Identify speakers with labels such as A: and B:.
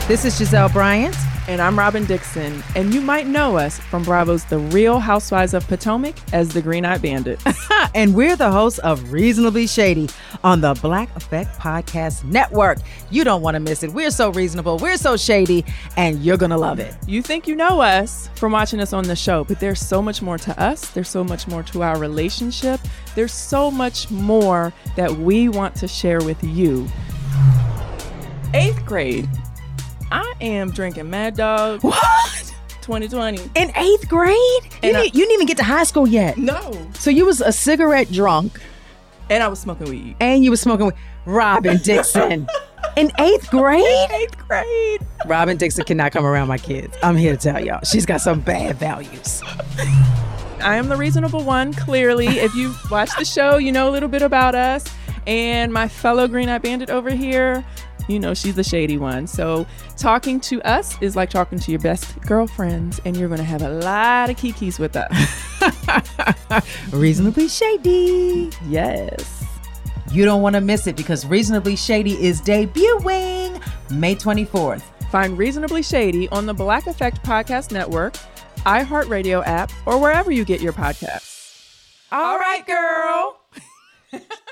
A: This is Giselle Bryant.
B: And I'm Robin Dixon. And you might know us from Bravo's The Real Housewives of Potomac as the Green-Eyed Bandits.
A: And we're the hosts of Reasonably Shady on the Black Effect Podcast Network. You don't want to miss it. We're so reasonable, we're so shady, and you're going to love it.
B: You think you know us from watching us on the show, but there's so much more to us. There's so much more to our relationship. There's so much more that we want to share with you. 8th grade. I am drinking Mad Dog.
A: What?
B: 2020.
A: In 8th grade? You didn't even get to high school yet.
B: No.
A: So you was a cigarette drunk.
B: And I was smoking weed.
A: And you was smoking weed. Robin Dixon. In 8th grade?
B: 8th grade.
A: Robin Dixon cannot come around my kids. I'm here to tell y'all. She's got some bad values.
B: I am the reasonable one, clearly. If you watch the show, you know a little bit about us. And my fellow Green-Eyed Bandit over here, you know she's the shady one. So talking to us is like talking to your best girlfriends, and you're going to have a lot of kikis with us.
A: Reasonably Shady.
B: Yes.
A: You don't want to miss it because Reasonably Shady is debuting May 24th.
B: Find Reasonably Shady on the Black Effect Podcast Network, iHeartRadio app, or wherever you get your podcasts. All right, girl.